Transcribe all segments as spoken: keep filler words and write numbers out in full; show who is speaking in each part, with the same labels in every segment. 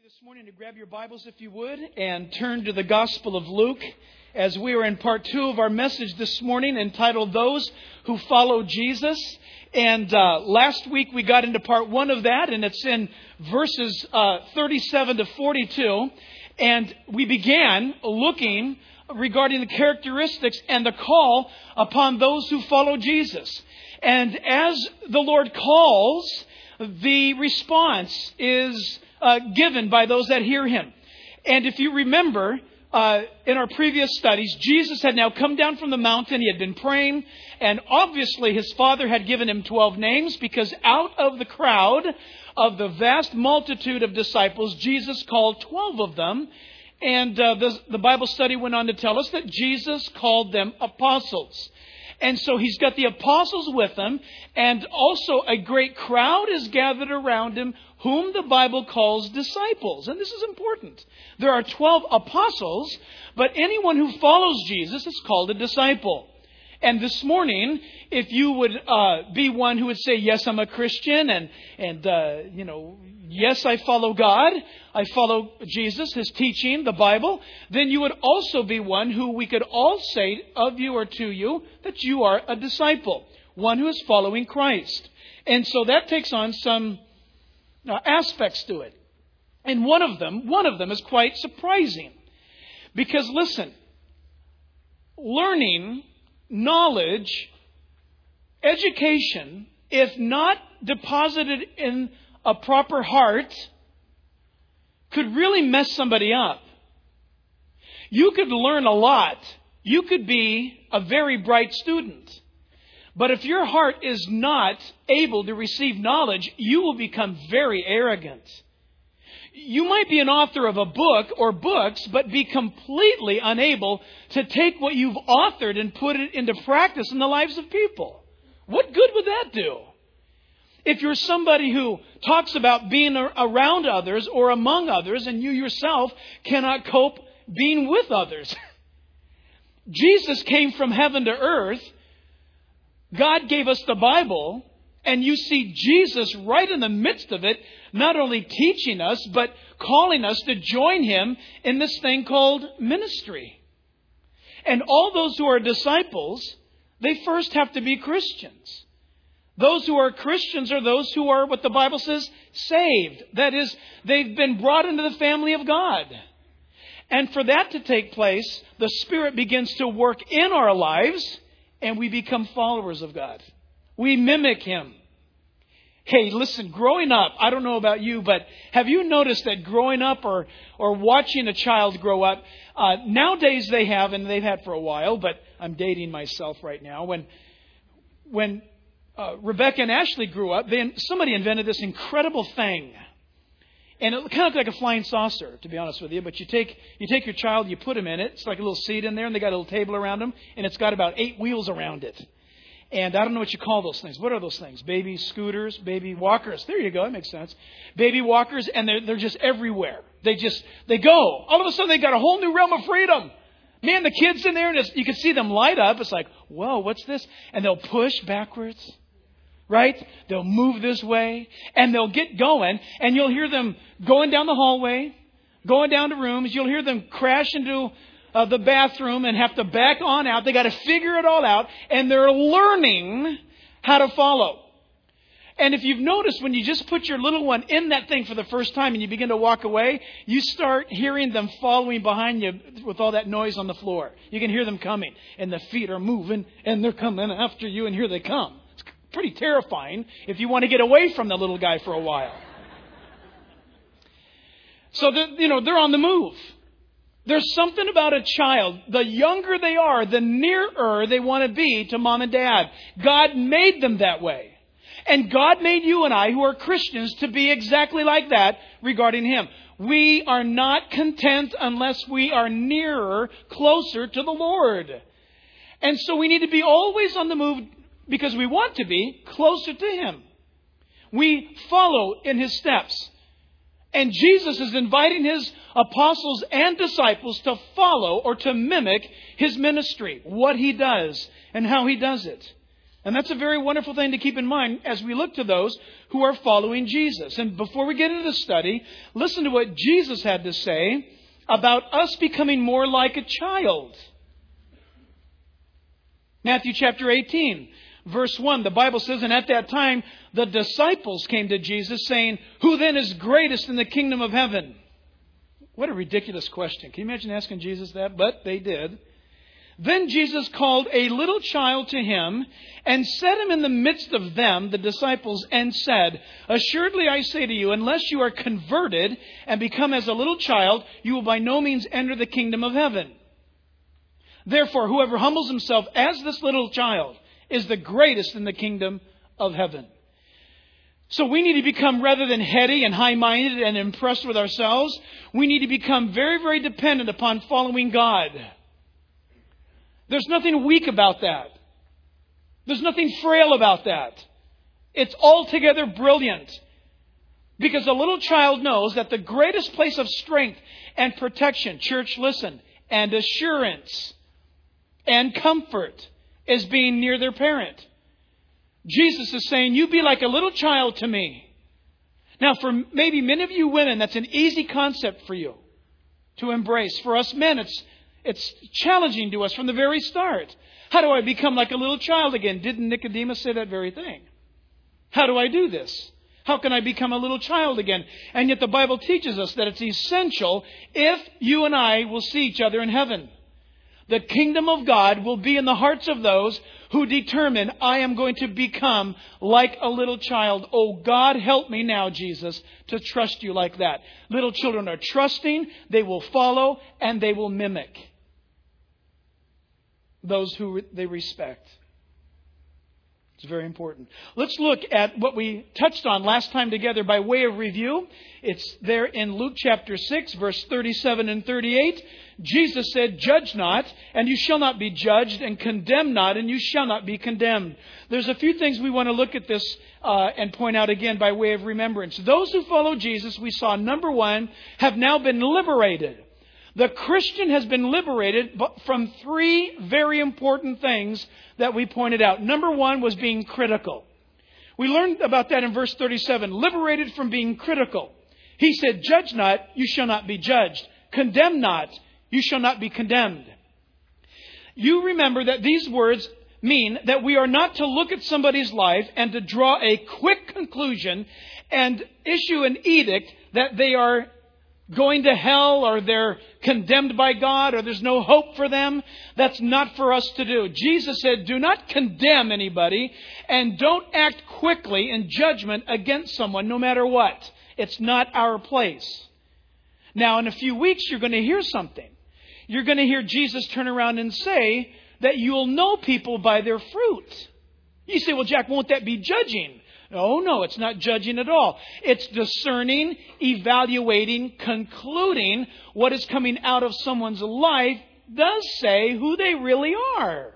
Speaker 1: this morning to grab your Bibles, if you would, and turn to the Gospel of Luke as we are in part two of our message this morning entitled Those Who Follow Jesus. And uh, last week we got into part one of that, and it's in verses uh, thirty-seven to forty-two. And we began looking regarding the characteristics and the call upon those who follow Jesus. And as the Lord calls, the response is uh, given by those that hear Him. And if you remember, uh, in our previous studies, Jesus had now come down from the mountain. He had been praying. And obviously His Father had given Him twelve names, because out of the crowd of the vast multitude of disciples, Jesus called twelve of them. And uh, the, the Bible study went on to tell us that Jesus called them apostles. And so He's got the apostles with Him, and also a great crowd is gathered around Him, whom the Bible calls disciples. And this is important. There are twelve apostles, but anyone who follows Jesus is called a disciple. And this morning, if you would uh, be one who would say, yes, I'm a Christian, and, and uh, you know, yes, I follow God, I follow Jesus, His teaching, the Bible, then you would also be one who we could all say of you or to you that you are a disciple, one who is following Christ. And so that takes on some uh, aspects to it. And one of them, one of them is quite surprising. Because listen, learning, knowledge, education, if not deposited in a proper heart, could really mess somebody up. You could learn a lot. You could be a very bright student. But if your heart is not able to receive knowledge, you will become very arrogant. You might be an author of a book or books, but be completely unable to take what you've authored and put it into practice in the lives of people. What good would that do? If you're somebody who talks about being around others or among others, and you yourself cannot cope being with others. Jesus came from heaven to earth. God gave us the Bible. And you see Jesus right in the midst of it, not only teaching us, but calling us to join Him in this thing called ministry. And all those who are disciples, they first have to be Christians. Those who are Christians are those who are, what the Bible says, saved. That is, they've been brought into the family of God. And for that to take place, the Spirit begins to work in our lives, and we become followers of God. We mimic Him. Hey, listen, growing up, I don't know about you, but have you noticed that growing up or, or watching a child grow up, uh, nowadays they have, and they've had for a while, but I'm dating myself right now, when when uh, Rebecca and Ashley grew up, they, somebody invented this incredible thing. And it kind of looked like a flying saucer, to be honest with you. But you take you take your child, you put him in it. It's like a little seat in there, and they got a little table around them, and it's got about eight wheels around it. And I don't know what you call those things. What are those things? Baby scooters, baby walkers. There you go. That makes sense. Baby walkers, and they're, they're just everywhere. They just, they go. All of a sudden, they got a whole new realm of freedom. Man, the kids in there, and it's, you can see them light up. It's like, whoa, what's this? And they'll push backwards, right? They'll move this way, and they'll get going, and you'll hear them going down the hallway, going down to rooms. You'll hear them crash into Uh, the bathroom and have to back on out. They got to figure it all out, and they're learning how to follow. And if you've noticed, when you just put your little one in that thing for the first time and you begin to walk away, you start hearing them following behind you with all that noise on the floor. You can hear them coming, and the feet are moving, and they're coming after you, and here they come. It's pretty terrifying if you want to get away from the little guy for a while. So, the, you know, they're on the move. There's something about a child. The younger they are, the nearer they want to be to mom and dad. God made them that way. And God made you and I, who are Christians, to be exactly like that regarding Him. We are not content unless we are nearer, closer to the Lord. And so we need to be always on the move, because we want to be closer to Him. We follow in His steps. And Jesus is inviting His apostles and disciples to follow or to mimic His ministry, what He does and how He does it. And that's a very wonderful thing to keep in mind as we look to those who are following Jesus. And before we get into the study, listen to what Jesus had to say about us becoming more like a child. Matthew chapter eighteen, verse one, the Bible says, and at that time the disciples came to Jesus saying, who then is greatest in the kingdom of heaven? What a ridiculous question. Can you imagine asking Jesus that? But they did. Then Jesus called a little child to him and set him in the midst of them, the disciples, and said, assuredly I say to you, unless you are converted and become as a little child, you will by no means enter the kingdom of heaven. Therefore, whoever humbles himself as this little child is the greatest in the kingdom of heaven. So we need to become, rather than heady and high-minded and impressed with ourselves, we need to become very, very dependent upon following God. There's nothing weak about that. There's nothing frail about that. It's altogether brilliant. Because a little child knows that the greatest place of strength and protection, church, listen, and assurance and comfort is being near their parent. Jesus is saying, you be like a little child to me. Now, for maybe many of you women, that's an easy concept for you to embrace. For us men, it's it's challenging to us from the very start. How do I become like a little child again? Didn't Nicodemus say that very thing? How do I do this? How can I become a little child again? And yet the Bible teaches us that it's essential if you and I will see each other in heaven. The kingdom of God will be in the hearts of those who determine, I am going to become like a little child. Oh, God, help me now, Jesus, to trust you like that. Little children are trusting, they will follow, and they will mimic those who they respect. It's very important. Let's look at what we touched on last time together by way of review. It's there in Luke chapter six, verse thirty-seven and thirty-eight. Jesus said, judge not, and you shall not be judged, and condemn not, and you shall not be condemned. There's a few things we want to look at this uh, and point out again by way of remembrance. Those who follow Jesus, we saw, number one, have now been liberated. The Christian has been liberated from three very important things that we pointed out. Number one was being critical. We learned about that in verse thirty-seven. Liberated from being critical. He said, judge not, you shall not be judged. Condemn not, you shall not be condemned. You remember that these words mean that we are not to look at somebody's life and to draw a quick conclusion and issue an edict that they are going to hell or they're condemned by God or there's no hope for them. That's not for us to do. Jesus said, do not condemn anybody and don't act quickly in judgment against someone no matter what. It's not our place. Now, in a few weeks, you're going to hear something. You're going to hear Jesus turn around and say that you'll know people by their fruit. You say, well, Jack, won't that be judging? Oh, no, it's not judging at all. It's discerning, evaluating, concluding what is coming out of someone's life does say who they really are.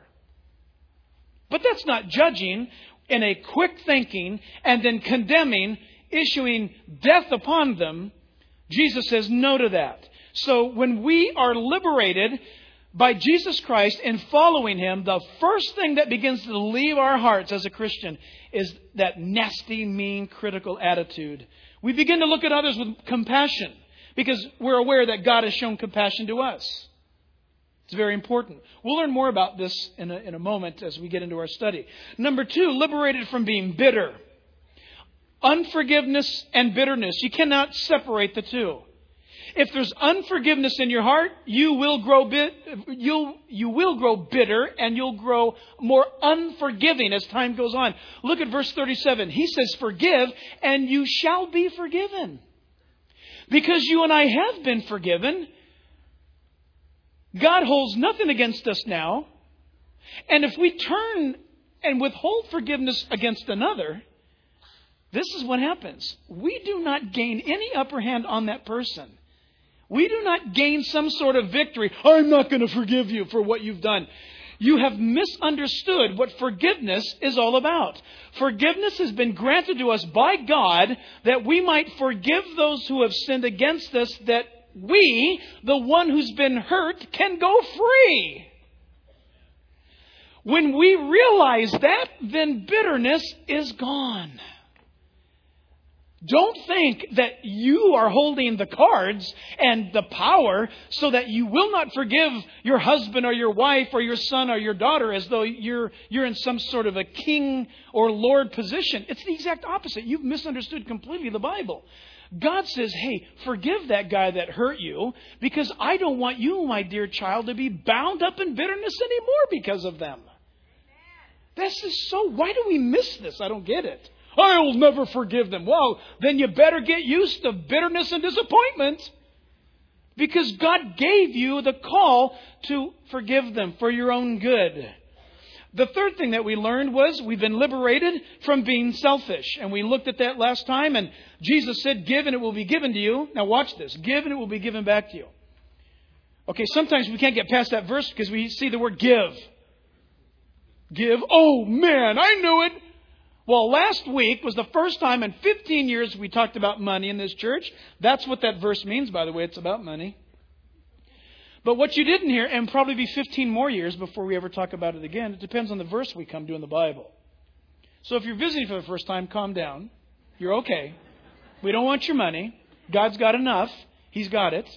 Speaker 1: But that's not judging in a quick thinking and then condemning, issuing death upon them. Jesus says no to that. So when we are liberated by Jesus Christ and following Him, the first thing that begins to leave our hearts as a Christian is that nasty, mean, critical attitude. We begin to look at others with compassion because we're aware that God has shown compassion to us. It's very important. We'll learn more about this in a, in a moment as we get into our study. Number two, liberated from being bitter. Unforgiveness and bitterness. You cannot separate the two. If there's unforgiveness in your heart, you will grow bit, you'll, you will grow bitter and you'll grow more unforgiving as time goes on. Look at verse thirty-seven. He says, forgive and you shall be forgiven. Because you and I have been forgiven, God holds nothing against us now. And if we turn and withhold forgiveness against another, this is what happens. We do not gain any upper hand on that person. We do not gain some sort of victory. I'm not going to forgive you for what you've done. You have misunderstood what forgiveness is all about. Forgiveness has been granted to us by God that we might forgive those who have sinned against us, that we, the one who's been hurt, can go free. When we realize that, then bitterness is gone. Don't think that you are holding the cards and the power so that you will not forgive your husband or your wife or your son or your daughter as though you're you're in some sort of a king or lord position. It's the exact opposite. You've misunderstood completely the Bible. God says, hey, forgive that guy that hurt you because I don't want you, my dear child, to be bound up in bitterness anymore because of them. This is so, why do we miss this? I don't get it. I'll never forgive them. Well, then you better get used to bitterness and disappointment because God gave you the call to forgive them for your own good. The third thing that we learned was we've been liberated from being selfish. And we looked at that last time and Jesus said, give and it will be given to you. Now watch this. Give and it will be given back to you. Okay, sometimes we can't get past that verse because we see the word give. Give. Oh man, I knew it. Well, last week was the first time in fifteen years we talked about money in this church. That's what that verse means, by the way. It's about money. But what you didn't hear, and probably be fifteen more years before we ever talk about it again, it depends on the verse we come to in the Bible. So if you're visiting for the first time, calm down. You're okay. We don't want your money. God's got enough. He's got it.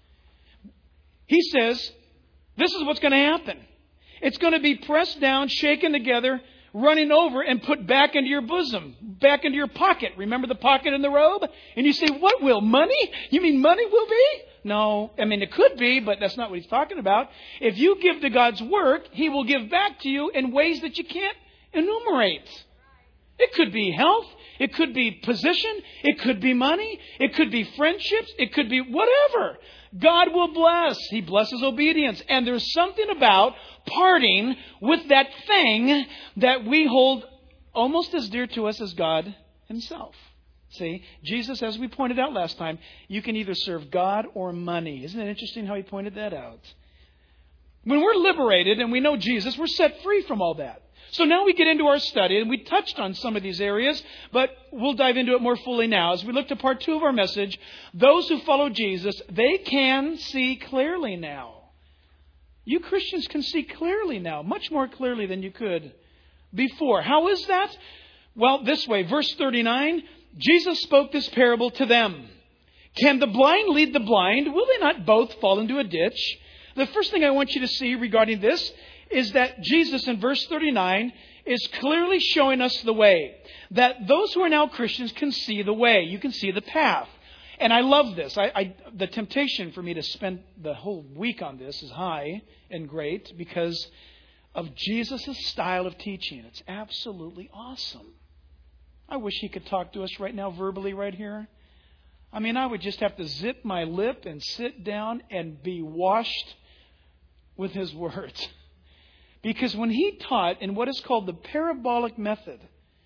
Speaker 1: He says, this is what's going to happen. It's going to be pressed down, shaken together, running over and put back into your bosom, back into your pocket. Remember the pocket in the robe? And you say, what will? Money? You mean money will be? No, I mean, it could be, but that's not what he's talking about. If you give to God's work, he will give back to you in ways that you can't enumerate. It could be health. It could be position. It could be money. It could be friendships. It could be whatever. God will bless. He blesses obedience. And there's something about parting with that thing that we hold almost as dear to us as God himself. See, Jesus, as we pointed out last time, you can either serve God or money. Isn't it interesting how he pointed that out? When we're liberated and we know Jesus, we're set free from all that. So now we get into our study, and we touched on some of these areas, but we'll dive into it more fully now. As we look to part two of our message, those who follow Jesus, they can see clearly now. You Christians can see clearly now, much more clearly than you could before. How is that? Well, this way, verse thirty-nine, Jesus spoke this parable to them. Can the blind lead the blind? Will they not both fall into a ditch? The first thing I want you to see regarding this is that Jesus in verse thirty-nine is clearly showing us the way. That those who are now Christians can see the way. You can see the path. And I love this. I, I, the temptation for me to spend the whole week on this is high and great because of Jesus' style of teaching. It's absolutely awesome. I wish he could talk to us right now verbally right here. I mean, I would just have to zip my lip and sit down and be washed with his words. Because when he taught in what is called the parabolic method,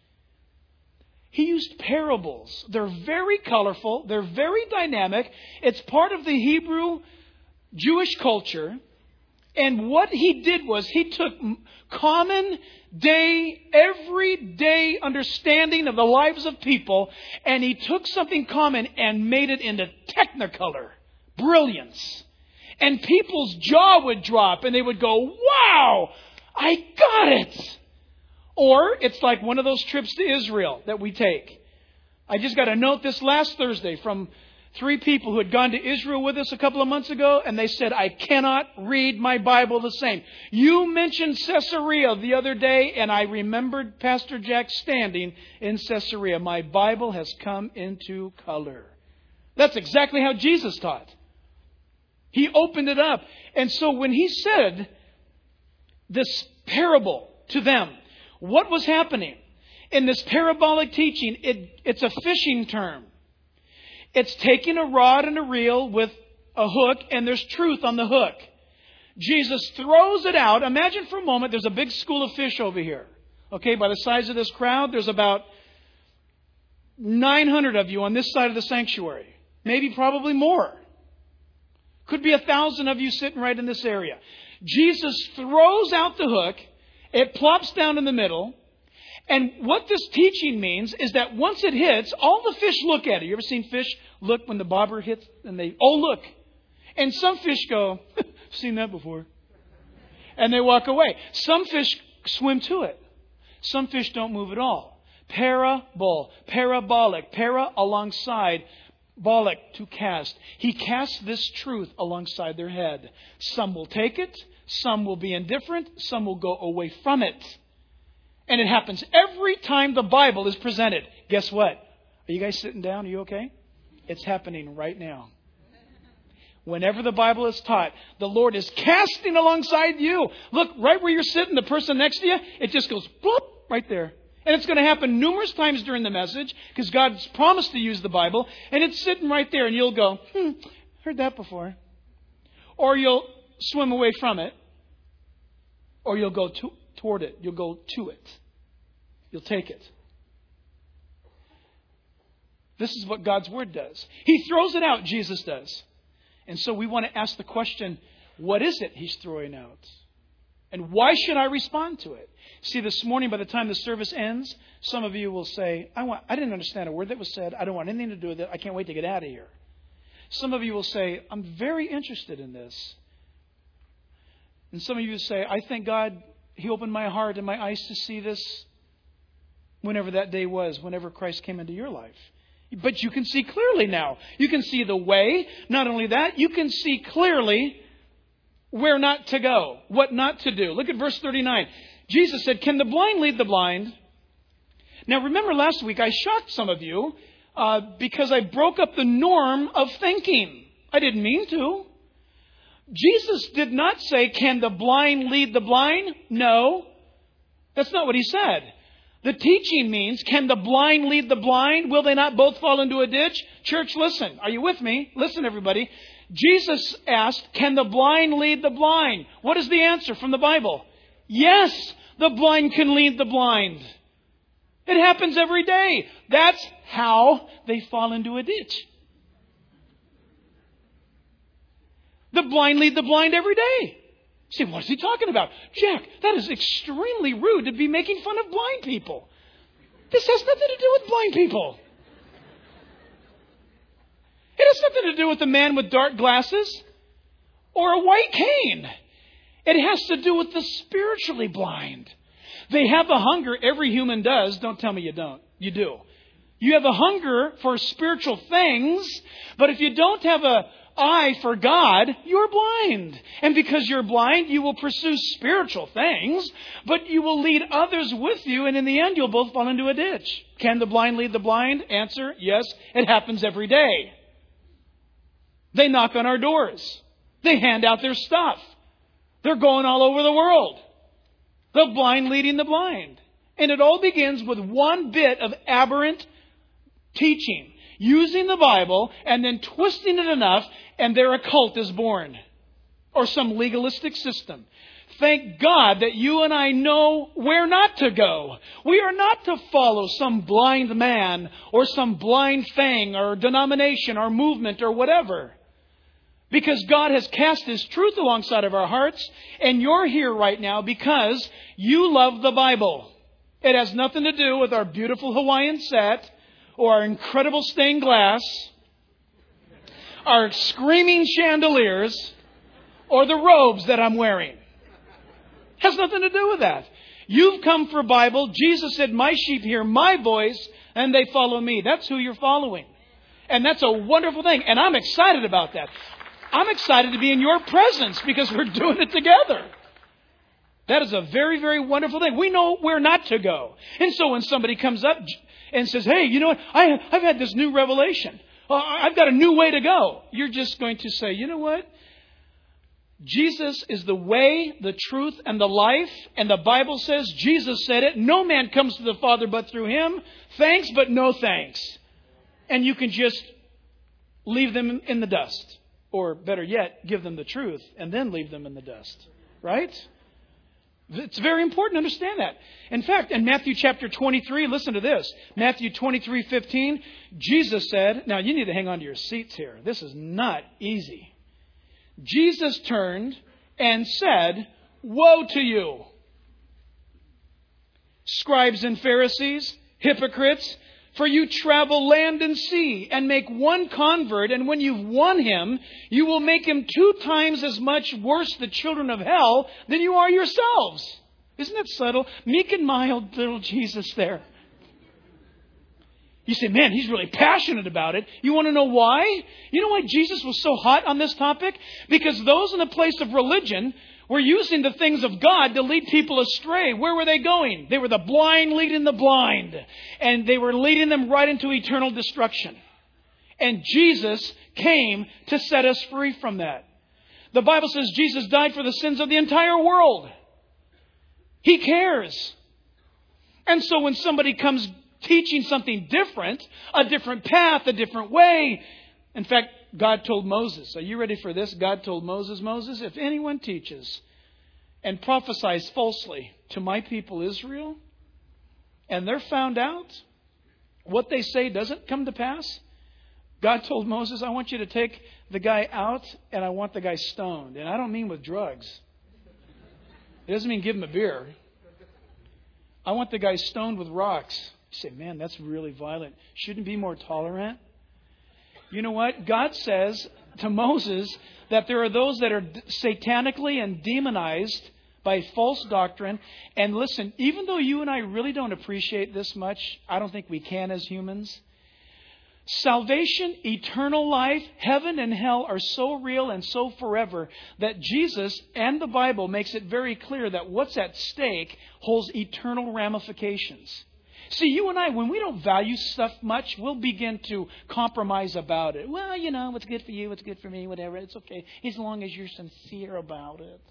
Speaker 1: he used parables. They're very colorful. They're very dynamic. It's part of the Hebrew Jewish culture. And what he did was he took common day, everyday understanding of the lives of people, and he took something common and made it into technicolor, brilliance. And people's jaw would drop and they would go, wow, I got it. Or it's like one of those trips to Israel that we take. I just got a note this last Thursday from three people who had gone to Israel with us a couple of months ago, and they said, I cannot read my Bible the same. You mentioned Caesarea the other day, and I remembered Pastor Jack standing in Caesarea. My Bible has come into color. That's exactly how Jesus taught. He opened it up. And so when he said this parable to them, what was happening? In this parabolic teaching, it, it's a fishing term. It's taking a rod and a reel with a hook, and there's truth on the hook. Jesus throws it out. Imagine for a moment there's a big school of fish over here. Okay, by the size of this crowd, there's about nine hundred of you on this side of the sanctuary. Maybe probably more. Could be a thousand of you sitting right in this area. Jesus throws out the hook. It plops down in the middle. And what this teaching means is that once it hits, all the fish look at it. You ever seen fish look when the bobber hits and they, oh, look. And some fish go, seen that before. And they walk away. Some fish swim to it. Some fish don't move at all. Parabol, parabolic, para alongside, bolic to cast. He casts this truth alongside their head. Some will take it. Some will be indifferent. Some will go away from it. And it happens every time the Bible is presented. Guess what? Are you guys sitting down? Are you okay? It's happening right now. Whenever the Bible is taught, the Lord is casting alongside you. Look, right where you're sitting, the person next to you, it just goes bloop right there. And it's going to happen numerous times during the message because God's promised to use the Bible. And it's sitting right there and you'll go, hmm, heard that before. Or you'll swim away from it. Or you'll go to, toward it. You'll go to it. You'll take it. This is what God's Word does. He throws it out, Jesus does. And so we want to ask the question, what is it He's throwing out? And why should I respond to it? See, this morning, by the time the service ends, some of you will say, I want, I didn't understand a word that was said. I don't want anything to do with it. I can't wait to get out of here. Some of you will say, I'm very interested in this. And some of you will say, I thank God He opened my heart and my eyes to see this whenever that day was, whenever Christ came into your life. But you can see clearly now. You can see the way. Not only that, you can see clearly where not to go, what not to do. Look at verse thirty-nine. Jesus said, can the blind lead the blind? Now remember last week I shocked some of you uh, because I broke up the norm of thinking. I didn't mean to. Jesus did not say, can the blind lead the blind? No, that's not what He said. The teaching means, can the blind lead the blind? Will they not both fall into a ditch? Church, listen. Are you with me? Listen, everybody. Jesus asked, can the blind lead the blind? What is the answer from the Bible? Yes, the blind can lead the blind. It happens every day. That's how they fall into a ditch. The blind lead the blind every day. See, what is he talking about? Jack, that is extremely rude to be making fun of blind people. This has nothing to do with blind people. It has nothing to do with a man with dark glasses or a white cane. It has to do with the spiritually blind. They have a hunger. Every human does. Don't tell me you don't. You do. You have a hunger for spiritual things, but if you don't have a eye for God, you're blind. And because you're blind, you will pursue spiritual things, but you will lead others with you, and in the end, you'll both fall into a ditch. Can the blind lead the blind? Answer, yes. It happens every day. They knock on our doors. They hand out their stuff. They're going all over the world. The blind leading the blind. And it all begins with one bit of aberrant teaching. Using the Bible and then twisting it enough, and their occult is born. Or some legalistic system. Thank God that you and I know where not to go. We are not to follow some blind man or some blind thing or denomination or movement or whatever. Because God has cast His truth alongside of our hearts, and you're here right now because you love the Bible. It has nothing to do with our beautiful Hawaiian set, or our incredible stained glass, our screaming chandeliers, or the robes that I'm wearing. Has nothing to do with that. You've come for Bible. Jesus said, my sheep hear my voice and they follow me. That's who you're following. And that's a wonderful thing. And I'm excited about that. I'm excited to be in your presence because we're doing it together. That is a very, very wonderful thing. We know where not to go. And so when somebody comes up and says, hey, you know what? I, I've had this new revelation. Well, I've got a new way to go. You're just going to say, you know what? Jesus is the way, the truth, and the life. And the Bible says, Jesus said it. No man comes to the Father but through Him. Thanks, but no thanks. And you can just leave them in the dust. Or better yet, give them the truth and then leave them in the dust. Right? It's very important to understand that. In fact, in Matthew chapter twenty-three, listen to this. Matthew twenty-three fifteen, Jesus said, now you need to hang on to your seats here. This is not easy. Jesus turned and said, woe to you, scribes and Pharisees, hypocrites, for you travel land and sea and make one convert, and when you've won him, you will make him two times as much worse the children of hell than you are yourselves. Isn't that subtle? Meek and mild little Jesus there. You say, man, he's really passionate about it. You want to know why? You know why Jesus was so hot on this topic? Because those in the place of religion were using the things of God to lead people astray. Where were they going? They were the blind leading the blind. And they were leading them right into eternal destruction. And Jesus came to set us free from that. The Bible says Jesus died for the sins of the entire world. He cares. And so when somebody comes teaching something different, a different path, a different way. In fact, God told Moses, are you ready for this? God told Moses, Moses, if anyone teaches and prophesies falsely to my people Israel, and they're found out, what they say doesn't come to pass, God told Moses, I want you to take the guy out and I want the guy stoned. And I don't mean with drugs. It doesn't mean give him a beer. I want the guy stoned with rocks. You say, man, that's really violent. Shouldn't be more tolerant. You know what? God says to Moses that there are those that are satanically and demonized by false doctrine. And listen, even though you and I really don't appreciate this much, I don't think we can as humans. Salvation, eternal life, heaven and hell are so real and so forever that Jesus and the Bible makes it very clear that what's at stake holds eternal ramifications. See, you and I, when we don't value stuff much, we'll begin to compromise about it. Well, you know, what's good for you, what's good for me, whatever. It's okay, as long as you're sincere about it.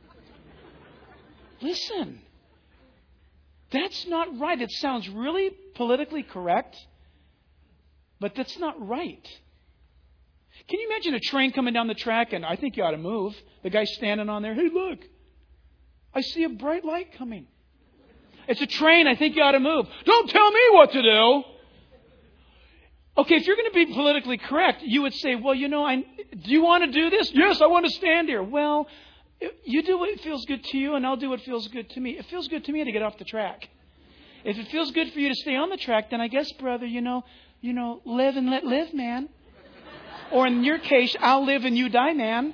Speaker 1: Listen, that's not right. It sounds really politically correct, but that's not right. Can you imagine a train coming down the track and I think you ought to move? The guy's standing on there. Hey, look, I see a bright light coming. It's a train. I think you ought to move. Don't tell me what to do. Okay, if you're going to be politically correct, you would say, well, you know, I, do you want to do this? Yes, I want to stand here. Well, you do what feels good to you and I'll do what feels good to me. It feels good to me to get off the track. If it feels good for you to stay on the track, then I guess, brother, you know, you know, live and let live, man. Or in your case, I'll live and you die, man.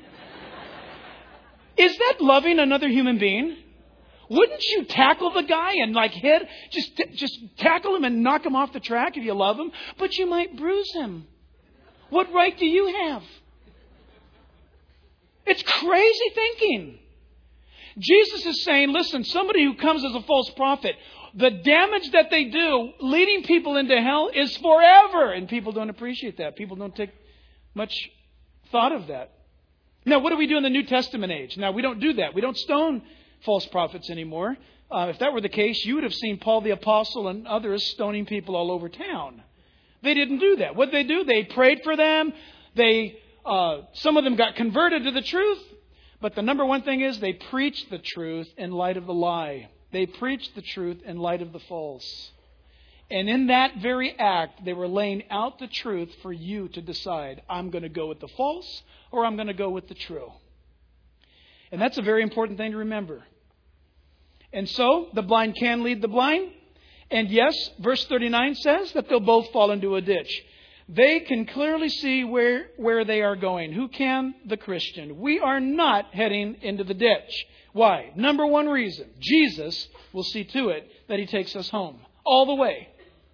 Speaker 1: Is that loving another human being? Wouldn't you tackle the guy and like hit, just just tackle him and knock him off the track if you love him? But you might bruise him. What right do you have? It's crazy thinking. Jesus is saying, listen, somebody who comes as a false prophet, the damage that they do leading people into hell is forever. And people don't appreciate that. People don't take much thought of that. Now, what do we do in the New Testament age? Now, we don't do that. We don't stone false prophets anymore. Uh, if that were the case, you would have seen Paul the Apostle and others stoning people all over town. They didn't do that. What did they do? They prayed for them. They, uh, some of them got converted to the truth. But the number one thing is they preached the truth in light of the lie. They preached the truth in light of the false. And in that very act, they were laying out the truth for you to decide. I'm going to go with the false or I'm going to go with the true. And that's a very important thing to remember. And so, the blind can lead the blind. And yes, verse thirty-nine says that they'll both fall into a ditch. They can clearly see where, where they are going. Who can? The Christian. We are not heading into the ditch. Why? Number one reason. Jesus will see to it that He takes us home. All the way.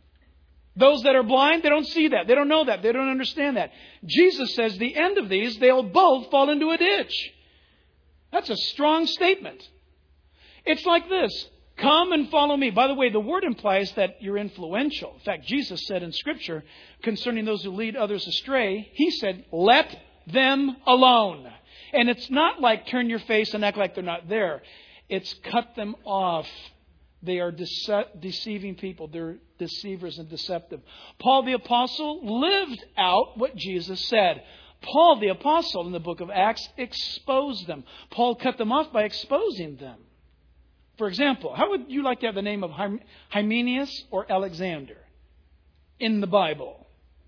Speaker 1: Those that are blind, they don't see that. They don't know that. They don't understand that. Jesus says the end of these, they'll both fall into a ditch. That's a strong statement. It's like this. Come and follow me. By the way, the word implies that you're influential. In fact, Jesus said in Scripture concerning those who lead others astray, He said, let them alone. And it's not like turn your face and act like they're not there. It's cut them off. They are dece- deceiving people. They're deceivers and deceptive. Paul the Apostle lived out what Jesus said. Paul the Apostle in the book of Acts exposed them. Paul cut them off by exposing them. For example, how would you like to have the name of Hymenaeus or Alexander in the Bible?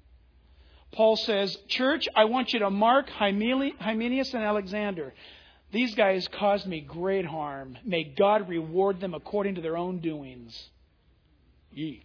Speaker 1: Paul says, church, I want you to mark Hymenaeus and Alexander. These guys caused me great harm. May God reward them according to their own doings. Yeet.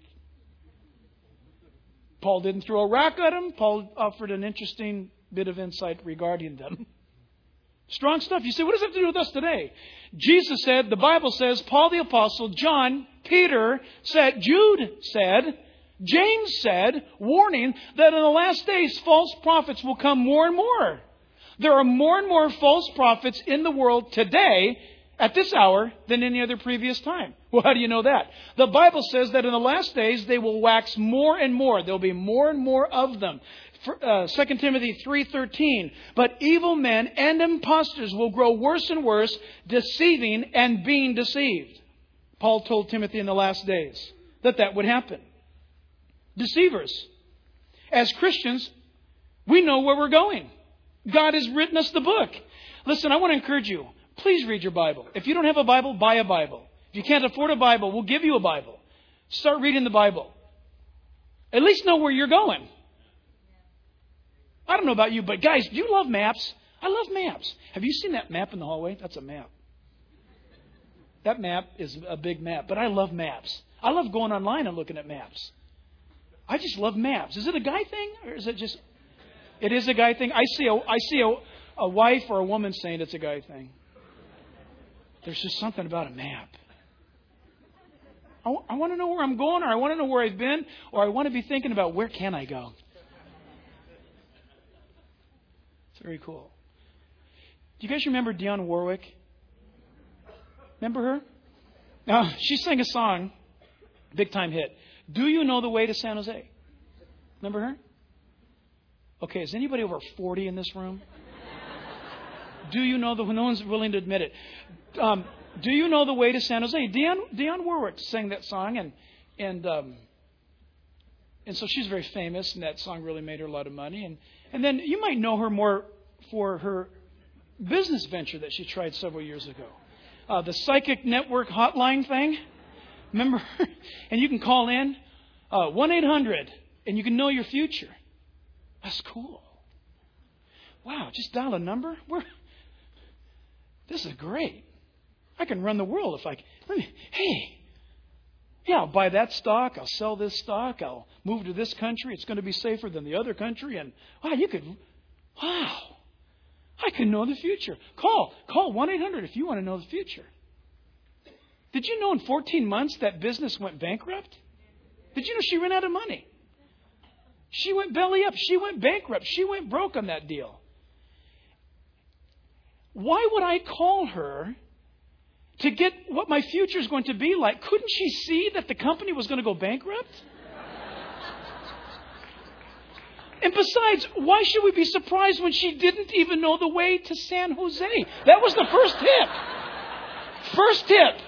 Speaker 1: Paul didn't throw a rock at them. Paul offered an interesting bit of insight regarding them. Strong stuff. You say, what does that have to do with us today? Jesus said, the Bible says, Paul the Apostle, John, Peter said, Jude said, James said, warning that in the last days false prophets will come more and more. There are more and more false prophets in the world today at this hour than any other previous time. Well, how do you know that? The Bible says that in the last days they will wax more and more. There will be more and more of them. Uh, Second Timothy three thirteen. But evil men and impostors will grow worse and worse, deceiving and being deceived. Paul told Timothy in the last days that that would happen. Deceivers. As Christians, we know where we're going. God has written us the book. Listen, I want to encourage you. Please read your Bible. If you don't have a Bible, buy a Bible. If you can't afford a Bible, we'll give you a Bible. Start reading the Bible. At least know where you're going. I don't know about you, but guys, do you love maps? I love maps. Have you seen that map in the hallway? That's a map. That map is a big map, but I love maps. I love going online and looking at maps. I just love maps. Is it a guy thing or is it just... It is a guy thing. I see a, I see a, a wife or a woman saying it's a guy thing. There's just something about a map. I, I want to know where I'm going, or I want to know where I've been, or I want to be thinking about where can I go. It's very cool. Do you guys remember Dionne Warwick? Remember her? Uh, she sang a song, big time hit. Do you know the way to San Jose? Remember her? Okay, is anybody over forty in this room? Do you know the... No one's willing to admit it. Um, do you know the way to San Jose? Dionne, Dionne Warwick sang that song, and and um, and so she's very famous, and that song really made her a lot of money. And, and then you might know her more for her business venture that she tried several years ago. Uh, the Psychic Network hotline thing. Remember? And you can call in uh, one eight hundred, and you can know your future. That's cool. Wow, just dial a number? We're, this is great. I can run the world if I... Let me, hey, yeah, I'll buy that stock. I'll sell this stock. I'll move to this country. It's going to be safer than the other country. And wow, you could... Wow, I can know the future. Call. Call one eight hundred if you want to know the future. Did you know in fourteen months that business went bankrupt? Did you know she ran out of money? She went belly up. She went bankrupt. She went broke on that deal. Why would I call her to get what my future is going to be like? Couldn't she see that the company was going to go bankrupt? And besides, why should we be surprised when she didn't even know the way to San Jose? That was the first tip. First tip.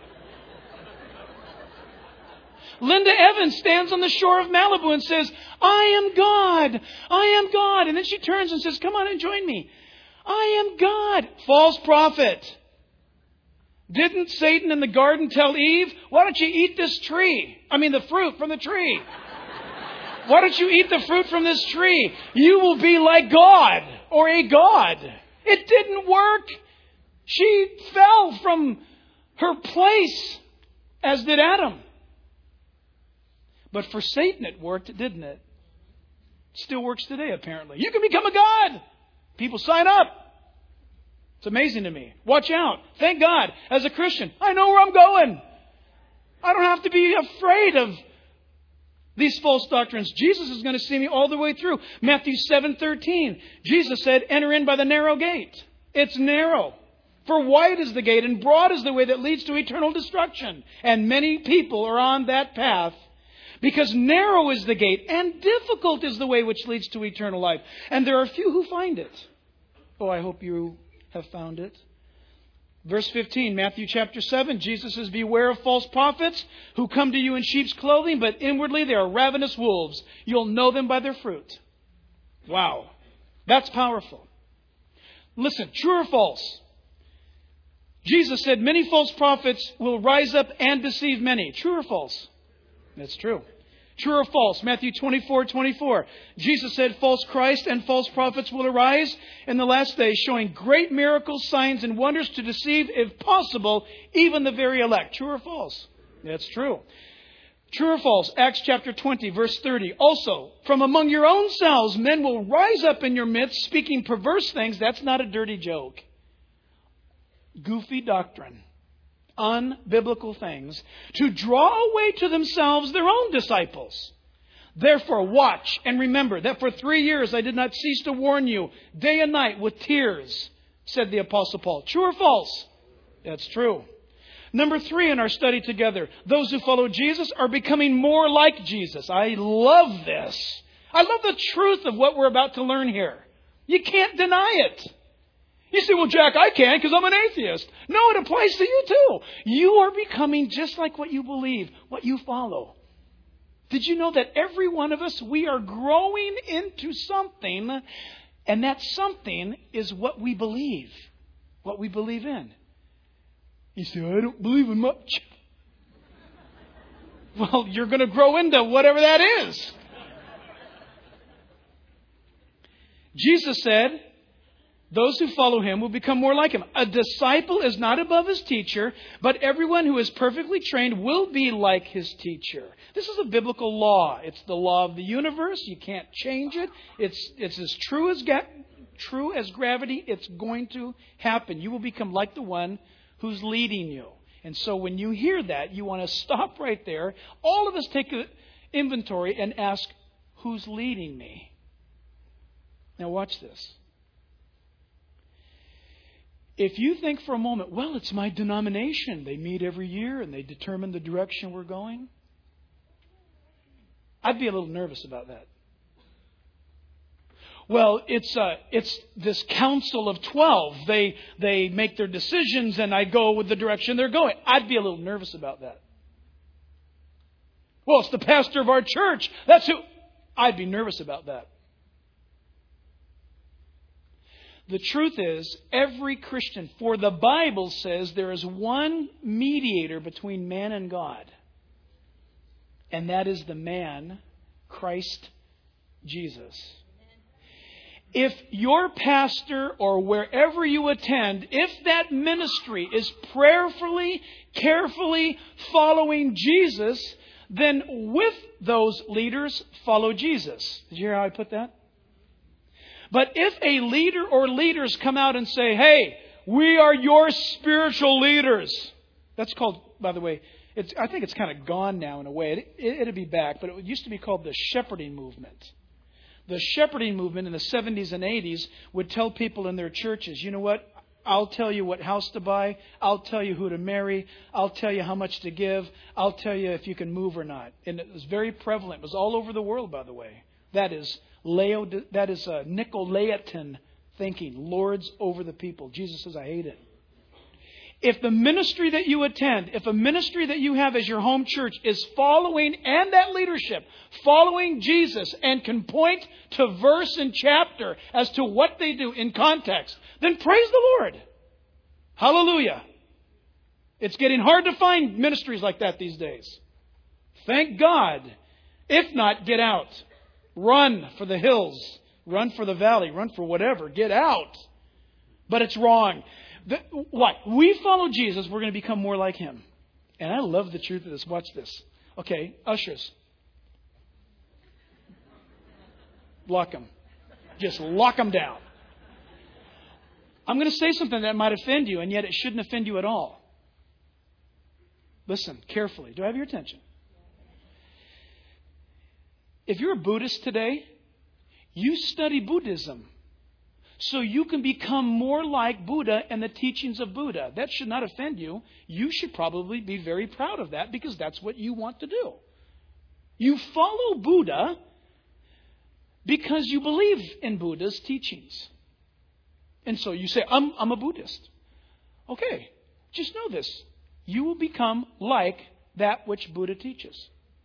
Speaker 1: Linda Evans stands on the shore of Malibu and says, I am God. I am God. And then she turns and says, come on and join me. I am God. False prophet. Didn't Satan in the garden tell Eve, why don't you eat this tree? I mean, the fruit from the tree. Why don't you eat the fruit from this tree? You will be like God or a God. It didn't work. She fell from her place, as did Adam. But for Satan it worked, didn't it? Still works today, apparently. You can become a god. People sign up. It's amazing to me. Watch out. Thank God. As a Christian, I know where I'm going. I don't have to be afraid of these false doctrines. Jesus is going to see me all the way through. Matthew seven thirteen. Jesus said, enter in by the narrow gate. It's narrow. For wide is the gate and broad is the way that leads to eternal destruction. And many people are on that path. Because narrow is the gate and difficult is the way which leads to eternal life. And there are few who find it. Oh, I hope you have found it. Verse fifteen, Matthew chapter seven, Jesus says, beware of false prophets who come to you in sheep's clothing, but inwardly they are ravenous wolves. You'll know them by their fruit. Wow. That's powerful. Listen, true or false? Jesus said many false prophets will rise up and deceive many. True or false? That's true. True or false? Matthew twenty-four twenty-four. Jesus said false Christ and false prophets will arise in the last days, showing great miracles, signs, and wonders to deceive, if possible, even the very elect. True or false? That's true. True or false? Acts chapter twenty, verse thirty. Also, from among your own selves, men will rise up in your midst, speaking perverse things. That's not a dirty joke. goofy doctrine, unbiblical things, to draw away to themselves their own disciples. Therefore, watch and remember that for three years I did not cease to warn you day and night with tears, said the Apostle Paul. True or false? That's true. Number three in our study together, those who follow Jesus are becoming more like Jesus. I love this. I love the truth of what we're about to learn here. You can't deny it. You say, well, Jack, I can't because I'm an atheist. No, it applies to you too. You are becoming just like what you believe, what you follow. Did you know that every one of us, we are growing into something, and that something is what we believe, what we believe in. You say, I don't believe in much. Well, you're going to grow into whatever that is. Jesus said, those who follow him will become more like him. A disciple is not above his teacher, but everyone who is perfectly trained will be like his teacher. This is a biblical law. It's the law of the universe. You can't change it. It's it's as true as ga- true as gravity. It's going to happen. You will become like the one who's leading you. And so when you hear that, you want to stop right there. All of us take an inventory and ask, who's leading me? Now watch this. If you think for a moment, well, it's my denomination. They meet every year and they determine the direction we're going. I'd be a little nervous about that. Well, it's uh, it's this council of twelve. They they make their decisions and I go with the direction they're going. I'd be a little nervous about that. Well, it's the pastor of our church. That's who. I'd be nervous about that. The truth is, every Christian, for the Bible says there is one mediator between man and God. And that is the man, Christ Jesus. If your pastor or wherever you attend, if that ministry is prayerfully, carefully following Jesus, then with those leaders, follow Jesus. Did you hear how I put that? But if a leader or leaders come out and say, hey, we are your spiritual leaders. That's called, by the way, it's, I think it's kind of gone now in a way. It, it, it'll be back, but it used to be called the shepherding movement. The shepherding movement in the seventies and eighties would tell people in their churches, you know what? I'll tell you what house to buy. I'll tell you who to marry. I'll tell you how much to give. I'll tell you if you can move or not. And it was very prevalent. It was all over the world, by the way. That is Leo, that is a Nicolaitan thinking. Lords over the people. Jesus says, I hate it. If the ministry that you attend, if a ministry that you have as your home church is following, and that leadership, following Jesus and can point to verse and chapter as to what they do in context, then praise the Lord. Hallelujah. It's getting hard to find ministries like that these days. Thank God. If not, get out. Run for the hills. Run for the valley. Run for whatever. Get out. But it's wrong. The, what? We follow Jesus, we're going to become more like him. And I love the truth of this. Watch this. Okay, ushers. Lock them. Just lock them down. I'm going to say something that might offend you, and yet it shouldn't offend you at all. Listen carefully. Do I have your attention? If you're a Buddhist today, you study Buddhism so you can become more like Buddha and the teachings of Buddha. That should not offend you. You should probably be very proud of that because that's what you want to do. You follow Buddha because you believe in Buddha's teachings. And so you say, I'm, I'm a Buddhist. Okay, just know this. You will become like that which Buddha teaches.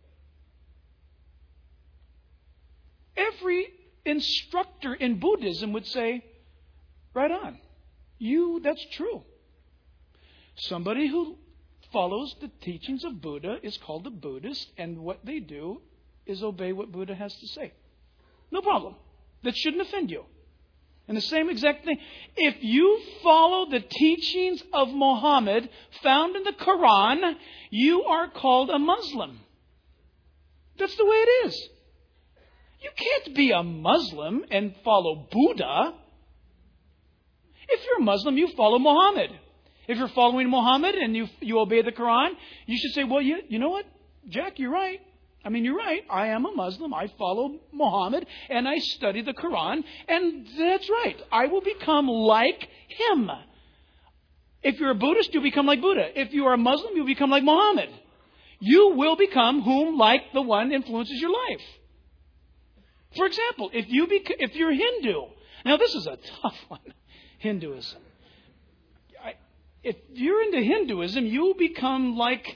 Speaker 1: Every instructor in Buddhism would say, right on. You, that's true. Somebody who follows the teachings of Buddha is called a Buddhist, and what they do is obey what Buddha has to say. No problem. That shouldn't offend you. And the same exact thing. If you follow the teachings of Muhammad found in the Quran, you are called a Muslim. That's the way it is. You can't be a Muslim and follow Buddha. If you're a Muslim, you follow Muhammad. If you're following Muhammad and you you obey the Quran, you should say, well, you, you know what, Jack, you're right. I mean, you're right. I am a Muslim. I follow Muhammad and I study the Quran. And that's right. I will become like him. If you're a Buddhist, you'll become like Buddha. If you are a Muslim, you'll become like Muhammad. You will become whom like the one influences your life. For example, if, you bec- if you're Hindu. Now, this is a tough one. Hinduism. I, if you're into Hinduism, you'll become like...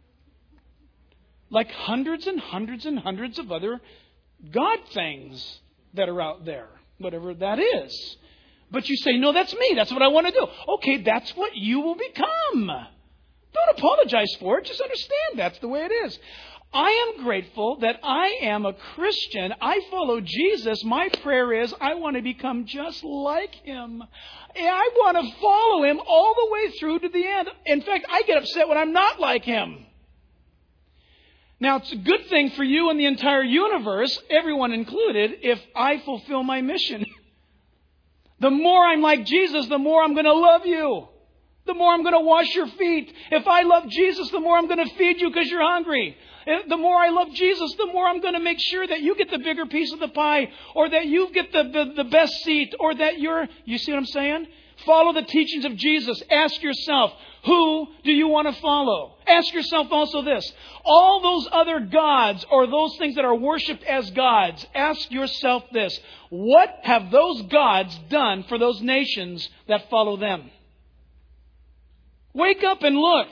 Speaker 1: like hundreds and hundreds and hundreds of other God things that are out there, whatever that is. But you say, no, that's me. That's what I want to do. Okay, that's what you will become. Don't apologize for it. Just understand that's the way it is. I am grateful that I am a Christian. I follow Jesus. My prayer is I want to become just like him. I want to follow him all the way through to the end. In fact, I get upset when I'm not like him. Now, it's a good thing for you and the entire universe, everyone included, if I fulfill my mission. The more I'm like Jesus, the more I'm going to love you. The more I'm going to wash your feet. If I love Jesus, the more I'm going to feed you because you're hungry. The more I love Jesus, the more I'm going to make sure that you get the bigger piece of the pie, or that you get the, the, the best seat, or that you're... You see what I'm saying? Follow the teachings of Jesus. Ask yourself, who do you want to follow? Ask yourself also this. All those other gods, or those things that are worshipped as gods, ask yourself this. What have those gods done for those nations that follow them? Wake up and look.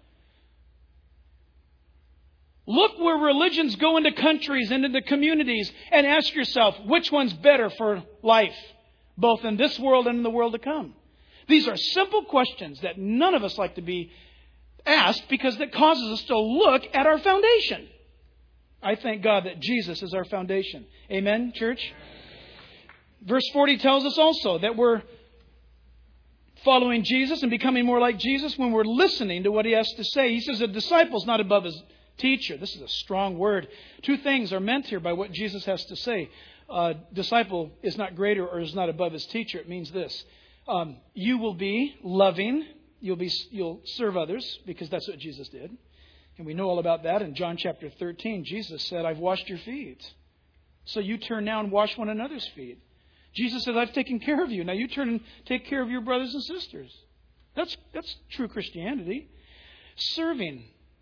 Speaker 1: Look where religions go into countries and into communities, and ask yourself, which one's better for life, both in this world and in the world to come? These are simple questions that none of us like to be asked, because that causes us to look at our foundation. I thank God that Jesus is our foundation. Amen, church? Verse forty tells us also that we're following Jesus and becoming more like Jesus when we're listening to what he has to say. He says a disciple's not above his teacher. This is a strong word. Two things are meant here by what Jesus has to say. Uh, disciple is not greater or is not above his teacher. It means this. Um, you will be loving. You'll be you'll serve others, because that's what Jesus did. And we know all about that in John chapter thirteen. Jesus said, I've washed your feet. So you turn now and wash one another's feet. Jesus said, I've taken care of you. Now you turn and take care of your brothers and sisters. That's that's true Christianity. Serving.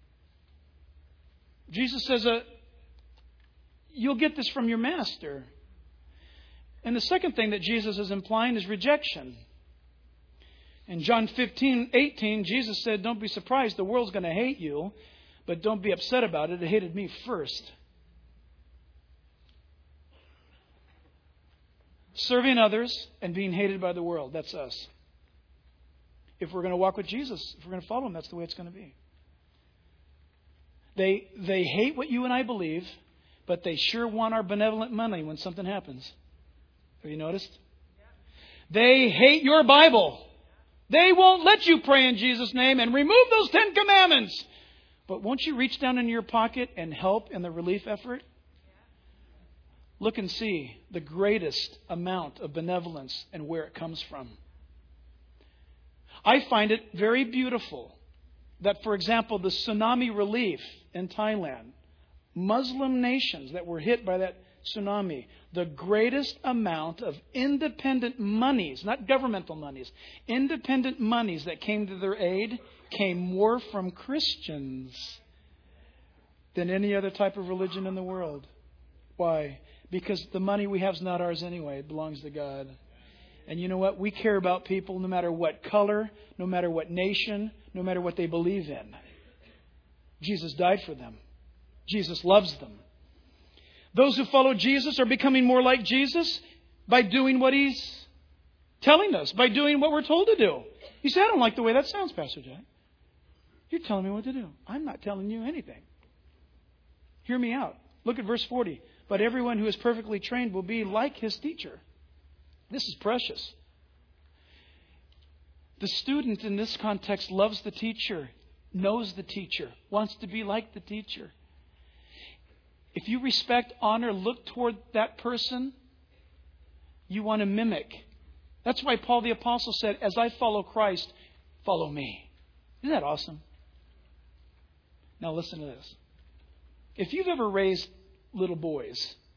Speaker 1: Jesus says, uh, you'll get this from your master. And the second thing that Jesus is implying is rejection. In John fifteen, eighteen, Jesus said, don't be surprised. The world's going to hate you, but don't be upset about it. It hated me first. Serving others and being hated by the world. That's us. If we're going to walk with Jesus, if we're going to follow him, that's the way it's going to be. They, they hate what you and I believe, but they sure want our benevolent money when something happens. Have you noticed? They hate your Bible. They won't let you pray in Jesus' name and remove those Ten Commandments. But won't you reach down in your pocket and help in the relief effort? Look and see the greatest amount of benevolence and where it comes from. I find it very beautiful that, for example, the tsunami relief in Thailand, Muslim nations that were hit by that tsunami, the greatest amount of independent monies, not governmental monies, independent monies that came to their aid came more from Christians than any other type of religion in the world. Why? Because the money we have is not ours anyway. It belongs to God. And you know what? We care about people no matter what color, no matter what nation, no matter what they believe in. Jesus died for them. Jesus loves them. Those who follow Jesus are becoming more like Jesus by doing what he's telling us, by doing what we're told to do. You say, I don't like the way that sounds, Pastor Jack. You're telling me what to do. I'm not telling you anything. Hear me out. Look at verse forty. But everyone who is perfectly trained will be like his teacher. This is precious. The student in this context loves the teacher, knows the teacher, wants to be like the teacher. If you respect, honor, look toward that person, you want to mimic. That's why Paul the Apostle said, as I follow Christ, Follow me. Isn't that awesome? Now listen to this. If you've ever raised little boys,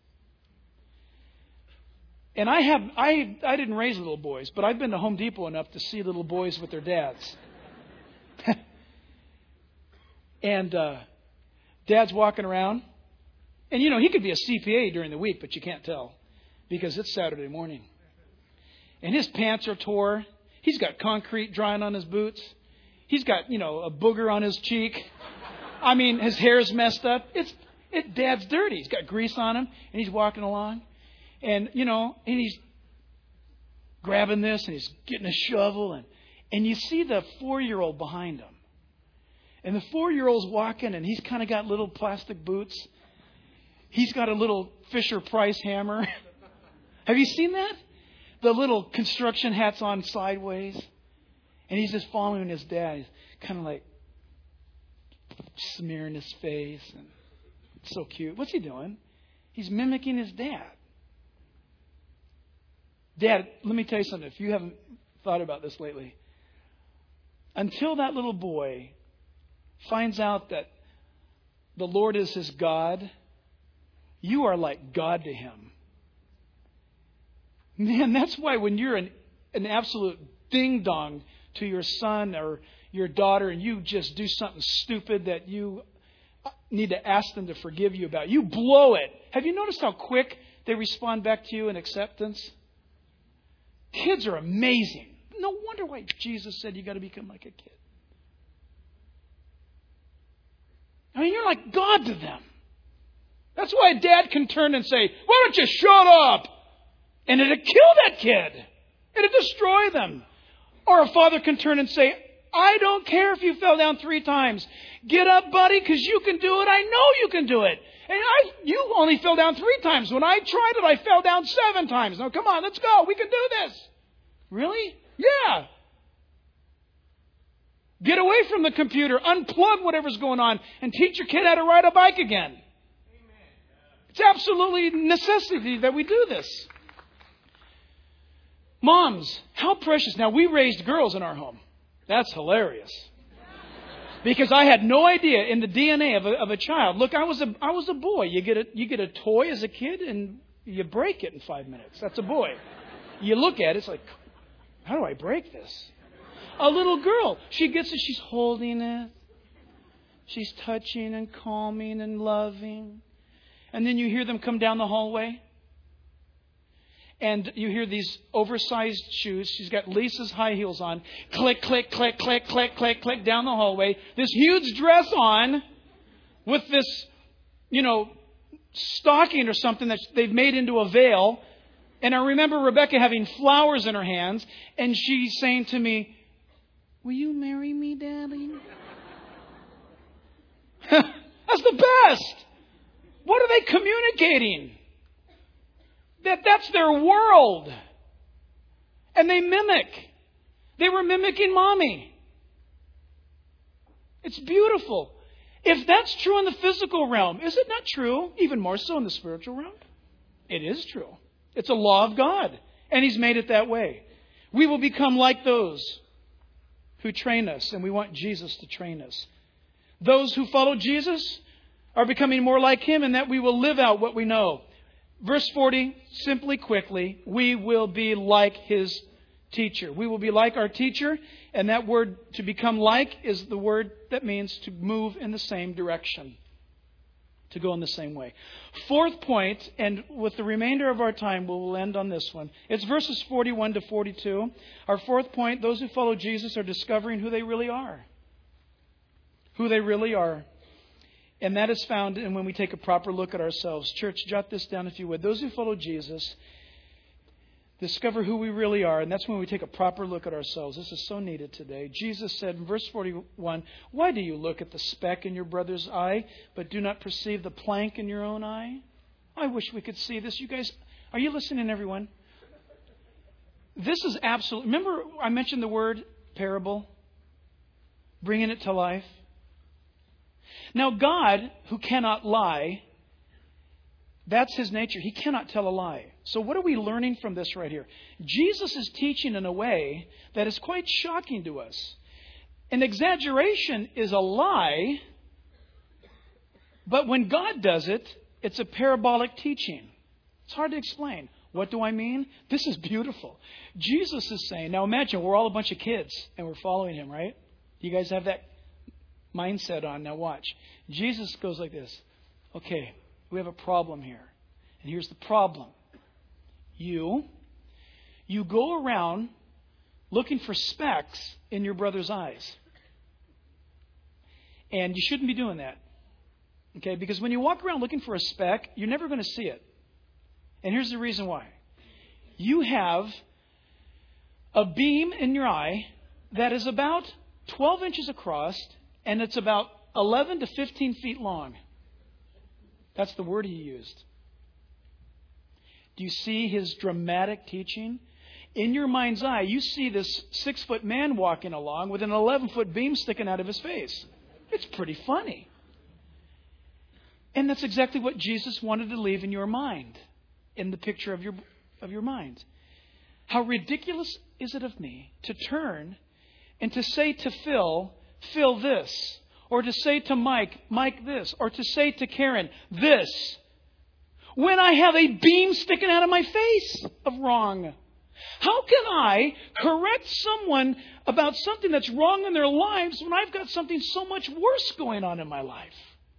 Speaker 1: and I have, I, I didn't raise little boys, but I've been to Home Depot enough to see little boys with their dads. and uh, dad's walking around. And, you know, he could be a C P A during the week, but you can't tell because it's Saturday morning. And his pants are tore. He's got concrete drying on his boots. He's got, you know, a booger on his cheek. I mean, his hair's messed up. It's it, Dad's dirty. He's got grease on him, and he's walking along. And, you know, and he's grabbing this, and he's getting a shovel. And, and you see the four-year-old behind him. And the four-year-old's walking, and he's kind of got little plastic boots. He's got a little Fisher-Price hammer. Have you seen that? The little construction hats on sideways. And he's just following his dad. He's kind of like smearing his face. And it's so cute. What's he doing? He's mimicking his dad. Dad, let me tell you something. If you haven't thought about this lately. Until that little boy finds out that the Lord is his God, you are like God to him. Man, that's why when you're an, an absolute ding-dong to your son or your daughter and you just do something stupid that you need to ask them to forgive you about, you blow it. Have you noticed how quick they respond back to you in acceptance? Kids are amazing. No wonder why Jesus said you got to become like a kid. I mean, you're like God to them. That's why a dad can turn and say, why don't you shut up? And it'll kill that kid. It'll destroy them. Or a father can turn and say, I don't care if you fell down three times. Get up, buddy, because you can do it. I know you can do it. And I, you only fell down three times. When I tried it, I fell down seven times. Now, come on, let's go. We can do this. Really? Yeah. Get away from the computer. Unplug whatever's going on and teach your kid how to ride a bike again. It's absolutely necessity that we do this. Moms, how precious. Now, we raised girls in our home. That's hilarious. Because I had no idea in the D N A of a, of a child. Look, I was a I was a boy. You get a you get a toy as a kid and you break it in five minutes. That's a boy. You look at it, it's like, how do I break this? A little girl, she gets it. She's holding it. She's touching and calming and loving. And then you hear them come down the hallway. And you hear these oversized shoes. She's got Lisa's high heels on. Click, click, click, click, click, click, click down the hallway. This huge dress on with this, you know, stocking or something that they've made into a veil. And I remember Rebecca having flowers in her hands. And she's saying to me, will you marry me, Daddy? That's the best. What are they communicating? That that's their world. And they mimic. They were mimicking Mommy. It's beautiful. If that's true in the physical realm, is it not true even more so in the spiritual realm? It is true. It's a law of God. And He's made it that way. We will become like those who train us. And we want Jesus to train us. Those who follow Jesus are becoming more like Him in that we will live out what we know. Verse forty, simply, quickly, we will be like His teacher. We will be like our teacher. And that word to become like is the word that means to move in the same direction. To go in the same way. Fourth point, and with the remainder of our time, we'll end on this one. It's verses forty-one to forty-two. Our fourth point, those who follow Jesus are discovering who they really are. Who they really are. And that is found in when we take a proper look at ourselves. Church, jot this down if you would. Those who follow Jesus discover who we really are. And that's when we take a proper look at ourselves. This is so needed today. Jesus said in verse forty-one, why do you look at the speck in your brother's eye, but do not perceive the plank in your own eye? I wish we could see this. You guys, are you listening, everyone? This is absolute. Remember I mentioned the word parable? Bringing it to life. Now, God, who cannot lie, that's His nature. He cannot tell a lie. So what are we learning from this right here? Jesus is teaching in a way that is quite shocking to us. An exaggeration is a lie, but when God does it, it's a parabolic teaching. It's hard to explain. What do I mean? This is beautiful. Jesus is saying, now imagine we're all a bunch of kids and we're following him, right? You guys have that mindset on. Now watch. Jesus goes like this. Okay, we have a problem here. And here's the problem. You, you go around looking for specks in your brother's eyes. And you shouldn't be doing that. Okay, because when you walk around looking for a speck, you're never going to see it. And here's the reason why. You have a beam in your eye that is about twelve inches across and it's about eleven to fifteen feet long. That's the word he used. Do you see his dramatic teaching? In your mind's eye, you see this six-foot man walking along with an eleven-foot beam sticking out of his face. It's pretty funny. And that's exactly what Jesus wanted to leave in your mind, in the picture of your of your mind. How ridiculous is it of me to turn and to say to Phil, Phil this, or to say to Mike, Mike this, or to say to Karen this, when I have a beam sticking out of my face of wrong? How can I correct someone about something that's wrong in their lives when I've got something so much worse going on in my life?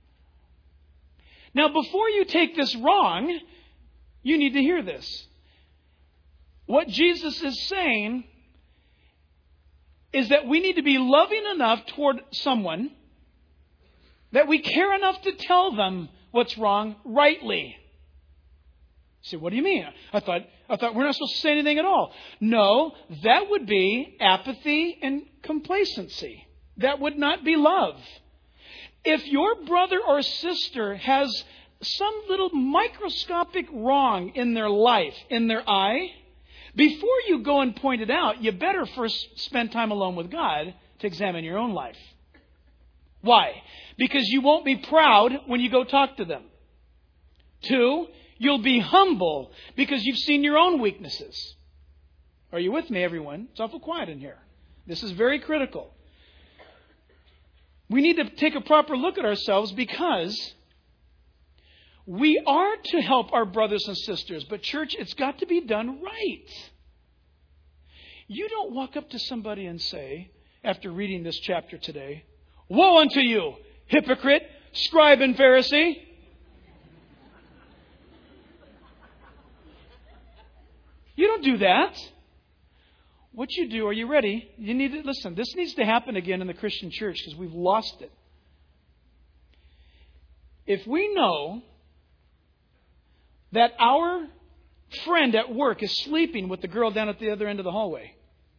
Speaker 1: Now, before you take this wrong, you need to hear this. What Jesus is saying is that we need to be loving enough toward someone that we care enough to tell them what's wrong rightly. You say, what do you mean? I thought I thought we're not supposed to say anything at all. No, that would be apathy and complacency. That would not be love. If your brother or sister has some little microscopic wrong in their life, in their eye, before you go and point it out, you better first spend time alone with God to examine your own life. Why? Because you won't be proud when you go talk to them. Two, you'll be humble because you've seen your own weaknesses. Are you with me, everyone? It's awful quiet in here. This is very critical. We need to take a proper look at ourselves because we are to help our brothers and sisters. But church, it's got to be done right. You don't walk up to somebody and say, after reading this chapter today, woe unto you, hypocrite, scribe and Pharisee. You don't do that. What you do, are you ready? You need to listen. This needs to happen again in the Christian church because we've lost it. If we know that our friend at work is sleeping with the girl down at the other end of the hallway,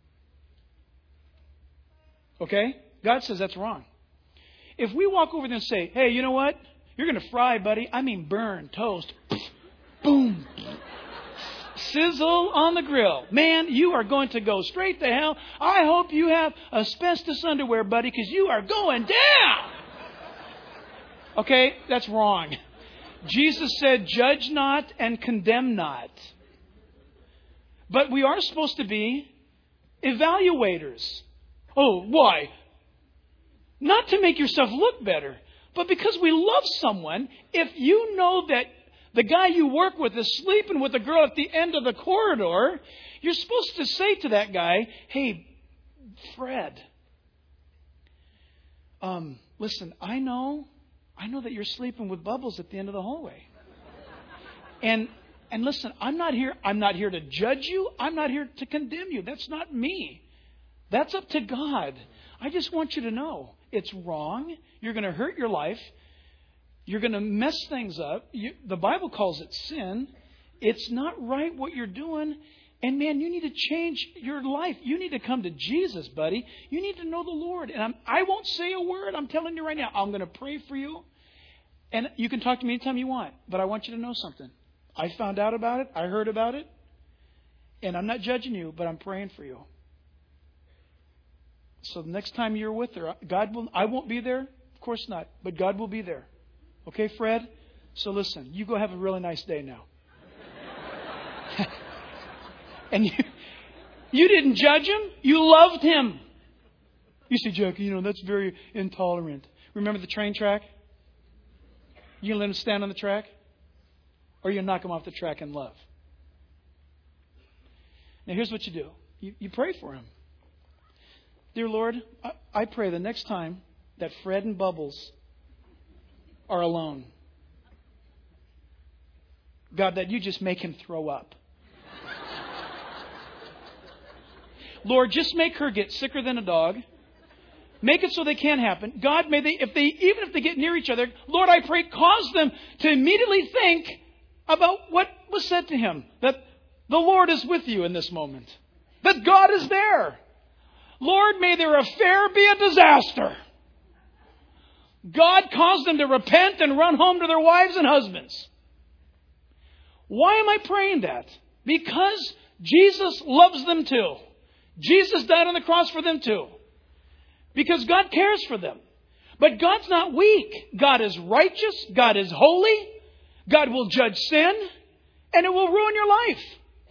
Speaker 1: okay? God says that's wrong. If we walk over there and say, hey, you know what? You're going to fry, buddy. I mean burn, toast, boom. Sizzle on the grill. Man, you are going to go straight to hell. I hope you have asbestos underwear, buddy, because you are going down. Okay, that's wrong. Jesus said, judge not and condemn not. But we are supposed to be evaluators. Oh, why? Not to make yourself look better, but because we love someone. If you know that the guy you work with is sleeping with a girl at the end of the corridor, you're supposed to say to that guy, hey, Fred, um, listen, I know, I know that you're sleeping with Bubbles at the end of the hallway. And and listen, I'm not here, I'm not here to judge you. I'm not here to condemn you. That's not me. That's up to God. I just want you to know it's wrong. You're going to hurt your life. You're going to mess things up. You, the Bible calls it sin. It's not right what you're doing. And man, you need to change your life. You need to come to Jesus, buddy. You need to know the Lord. And I'm, I won't say a word. I'm telling you right now. I'm going to pray for you. And you can talk to me anytime you want. But I want you to know something. I found out about it. I heard about it. And I'm not judging you, but I'm praying for you. So the next time you're with her, God will. I won't be there. Of course not. But God will be there. Okay, Fred? So listen, you go have a really nice day now. And you, you didn't judge him. You loved him. You say, Jackie, you know, that's very intolerant. Remember the train track? You gonna let him stand on the track? Or you knock him off the track in love? Now here's what you do. You, you pray for him. Dear Lord, I, I pray the next time that Fred and Bubbles are alone, God, that you just make him throw up. Lord, just make her get sicker than a dog. Make it so they can't happen. God, may they, if they, even if they get near each other, Lord, I pray, cause them to immediately think about what was said to him. That the Lord is with you in this moment. That God is there. Lord, may their affair be a disaster. God, cause them to repent and run home to their wives and husbands. Why am I praying that? Because Jesus loves them too. Jesus died on the cross for them too. Because God cares for them. But God's not weak. God is righteous. God is holy. God will judge sin. And it will ruin your life.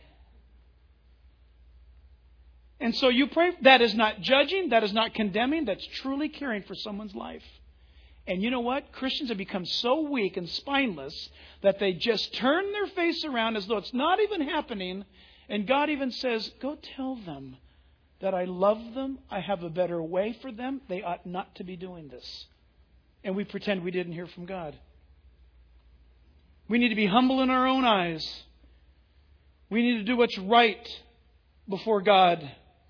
Speaker 1: And so you pray. That is not judging. That is not condemning. That's truly caring for someone's life. And you know what? Christians have become so weak and spineless that they just turn their face around as though it's not even happening. And God even says, go tell them that I love them. I have a better way for them. They ought not to be doing this. And we pretend we didn't hear from God. We need to be humble in our own eyes. We need to do what's right before God.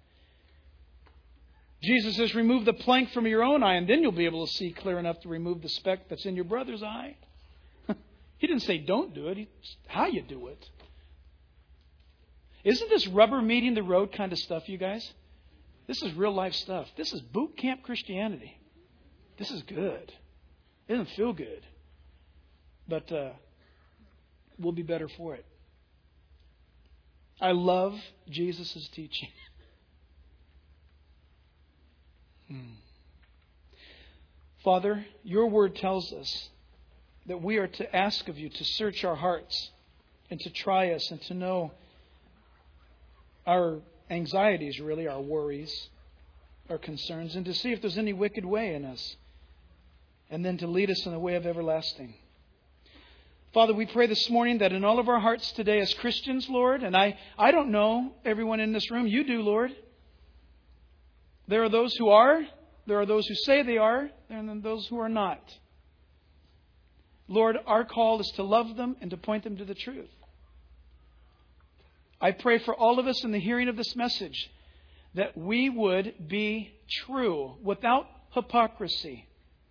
Speaker 1: Jesus says, remove the plank from your own eye, and then you'll be able to see clear enough to remove the speck that's in your brother's eye. He didn't say don't do it. He, how you do it. Isn't this rubber meeting the road kind of stuff, you guys? This is real life stuff. This is boot camp Christianity. This is good. It doesn't feel good. But uh, we'll be better for it. I love Jesus' teaching. Hmm. Father, your word tells us that we are to ask of you to search our hearts and to try us and to know our anxieties, really, our worries, our concerns, and to see if there's any wicked way in us, and then to lead us in the way of everlasting. Father, we pray this morning that in all of our hearts today as Christians, Lord, and I, I don't know everyone in this room, you do, Lord. There are those who are, there are those who say they are, and then those who are not. Lord, our call is to love them and to point them to the truth. I pray for all of us in the hearing of this message that we would be true without hypocrisy.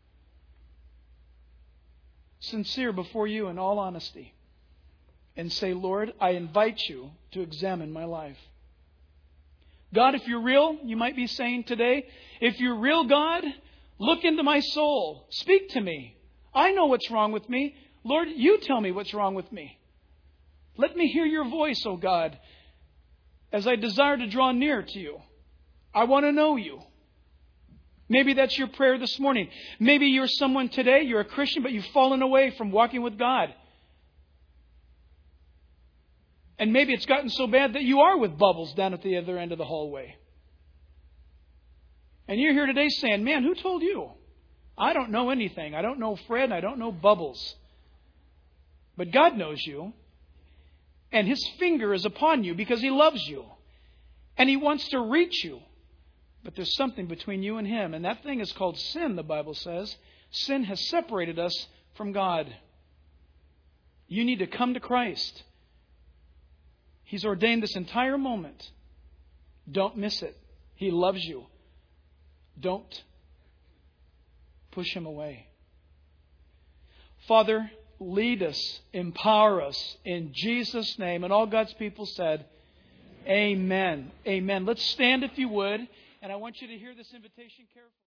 Speaker 1: Sincere before you in all honesty. And say, Lord, I invite you to examine my life. God, if you're real, you might be saying today, if you're real, God, look into my soul. Speak to me. I know what's wrong with me. Lord, you tell me what's wrong with me. Let me hear your voice, O God, as I desire to draw near to you. I want to know you. Maybe that's your prayer this morning. Maybe you're someone today, you're a Christian, but you've fallen away from walking with God. And maybe it's gotten so bad that you are with Bubbles down at the other end of the hallway. And you're here today saying, man, who told you? I don't know anything. I don't know Fred. I don't know Bubbles. But God knows you. And His finger is upon you because He loves you. And He wants to reach you. But there's something between you and Him. And that thing is called sin, the Bible says. Sin has separated us from God. You need to come to Christ. He's ordained this entire moment. Don't miss it. He loves you. Don't push Him away. Father, lead us, empower us in Jesus' name. And all God's people said, Amen. Amen. Let's stand if you would. And I want you to hear this invitation carefully.